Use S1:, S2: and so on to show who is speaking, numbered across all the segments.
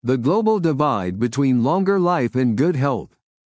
S1: The Global Divide Between Longer Life and Good Health.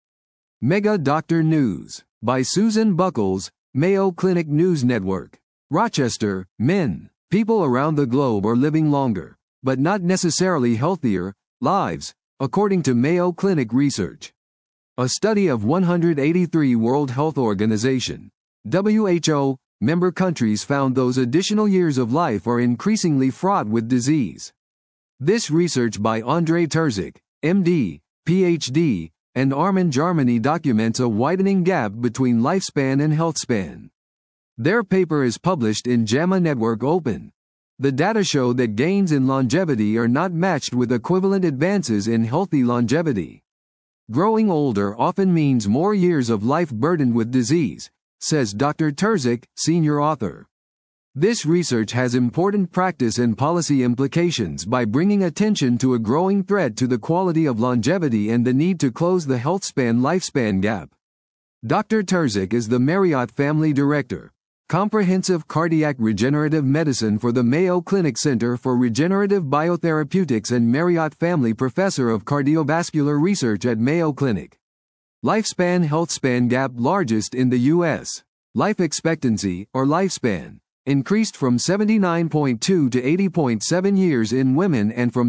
S1: Mega Doctor News. By Susan Buckles, Mayo Clinic News Network. Rochester, men. People around the globe are living longer, but not necessarily healthier, lives, according to Mayo Clinic research. A study of 183 World Health Organization (WHO) member countries found those additional years of life are increasingly fraught with disease. This research by Andrei Terzik, MD, PhD, and Armin Jarmany documents a widening gap between lifespan and healthspan. Their paper is published in JAMA Network Open. The data show that gains in longevity are not matched with equivalent advances in healthy longevity. Growing older often means more years of life burdened with disease, says Dr. Terzik, senior author. This research has important practice and policy implications by bringing attention to a growing threat to the quality of longevity and the need to close the healthspan-lifespan gap. Dr. Terzik is the Marriott Family Director, Comprehensive Cardiac Regenerative Medicine for the Mayo Clinic Center for Regenerative Biotherapeutics and Marriott Family Professor of Cardiovascular Research at Mayo Clinic. Lifespan-healthspan gap largest in the U.S. Life expectancy, or lifespan, increased from 79.2 to 80.7 years in women and from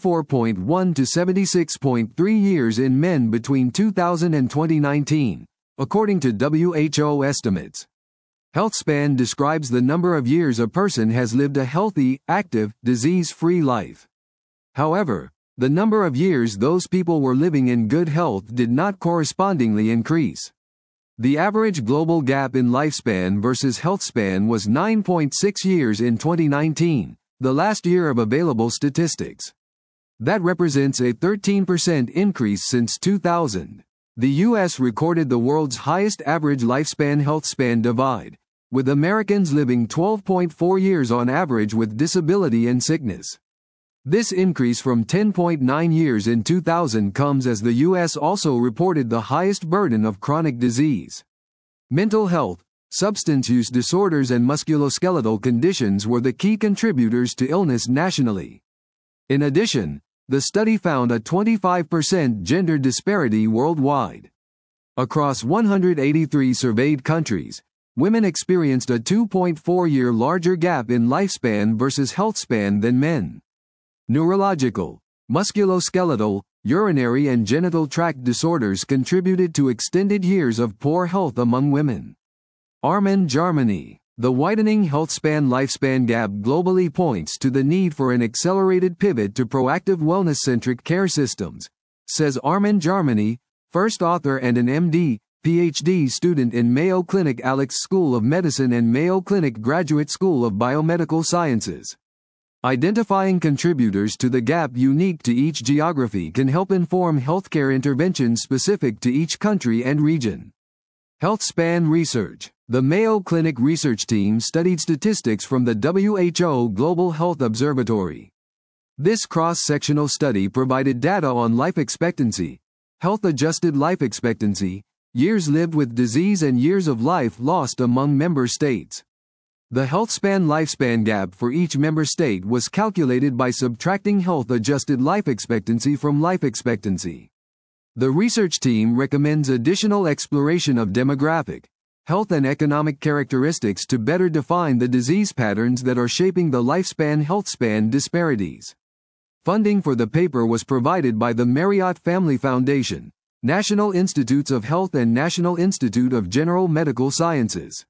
S1: 74.1 to 76.3 years in men between 2000 and 2019, according to WHO estimates. Healthspan describes the number of years a person has lived a healthy, active, disease-free life. However, the number of years those people were living in good health did not correspondingly increase. The average global gap in lifespan versus healthspan was 9.6 years in 2019, the last year of available statistics. That represents a 13% increase since 2000. The U.S. recorded the world's highest average lifespan-healthspan divide, with Americans living 12.4 years on average with disability and sickness. This increase from 10.9 years in 2000 comes as the U.S. also reported the highest burden of chronic disease. Mental health, substance use disorders and musculoskeletal conditions were the key contributors to illness nationally. In addition, the study found a 25% gender disparity worldwide. Across 183 surveyed countries, women experienced a 2.4-year larger gap in lifespan versus healthspan than men. Neurological, musculoskeletal, urinary and genital tract disorders contributed to extended years of poor health among women. Armin Jarmany. The widening healthspan-lifespan gap globally points to the need for an accelerated pivot to proactive wellness-centric care systems, says Armin Jarmany, first author and an MD, PhD student in Mayo Clinic Alex School of Medicine and Mayo Clinic Graduate School of Biomedical Sciences. Identifying contributors to the gap unique to each geography can help inform healthcare interventions specific to each country and region. Healthspan research. The Mayo Clinic research team studied statistics from the WHO Global Health Observatory. This cross-sectional study provided data on life expectancy, health-adjusted life expectancy, years lived with disease and years of life lost among member states. The healthspan-lifespan gap for each member state was calculated by subtracting health-adjusted life expectancy from life expectancy. The research team recommends additional exploration of demographic, health and economic characteristics to better define the disease patterns that are shaping the lifespan-healthspan disparities. Funding for the paper was provided by the Marriott Family Foundation, National Institutes of Health and National Institute of General Medical Sciences.